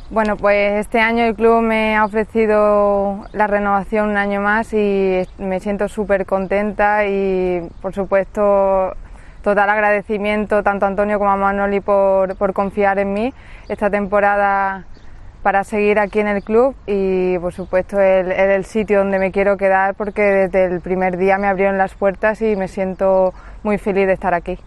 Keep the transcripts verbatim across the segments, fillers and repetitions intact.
Bueno, pues este año el club me ha ofrecido la renovación un año más y me siento súper contenta y, por supuesto, total agradecimiento tanto a Antonio como a Manoli por, por confiar en mí esta temporada para seguir aquí en el club y, por supuesto, el, el, el sitio donde me quiero quedar porque desde el primer día me abrieron las puertas y me siento muy feliz de estar aquí.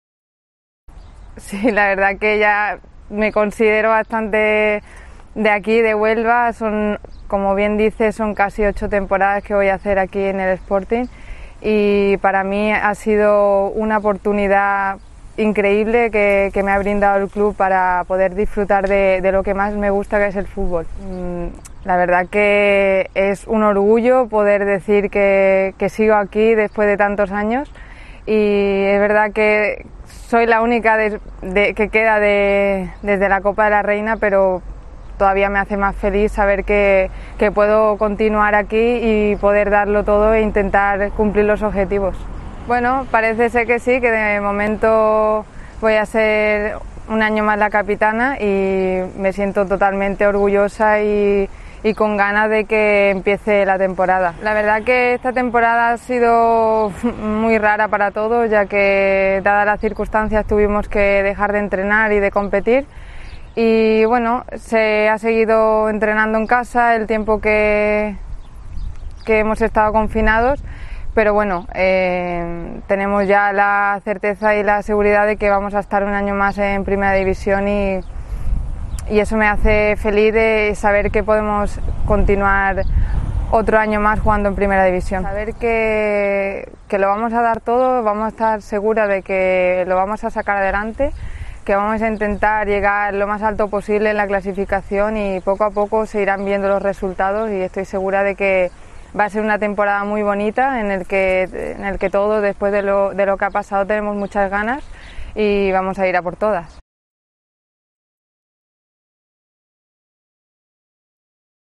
Sí, la verdad que ya me considero bastante de aquí, de Huelva. Son, como bien dices, son casi ocho temporadas que voy a hacer aquí en el Sporting y para mí ha sido una oportunidad increíble que, que me ha brindado el club para poder disfrutar de, de lo que más me gusta, que es el fútbol. La verdad que es un orgullo poder decir que, que sigo aquí después de tantos años y es verdad que soy la única de, de, que queda de, desde la Copa de la Reina, pero todavía me hace más feliz saber que, que puedo continuar aquí y poder darlo todo e intentar cumplir los objetivos. Bueno, parece ser que sí, que de momento voy a ser un año más la capitana y me siento totalmente orgullosa y, y con ganas de que empiece la temporada. La verdad que esta temporada ha sido muy rara para todos, ya que dadas las circunstancias tuvimos que dejar de entrenar y de competir. Y bueno, se ha seguido entrenando en casa el tiempo que, que hemos estado confinados, pero bueno, eh, tenemos ya la certeza y la seguridad de que vamos a estar un año más en Primera División y, y eso me hace feliz de saber que podemos continuar otro año más jugando en Primera División. Saber que, que lo vamos a dar todo, vamos a estar seguras de que lo vamos a sacar adelante, que vamos a intentar llegar lo más alto posible en la clasificación y poco a poco se irán viendo los resultados y estoy segura de que va a ser una temporada muy bonita en el que, en el que todos, después de lo, de lo que ha pasado, tenemos muchas ganas y vamos a ir a por todas.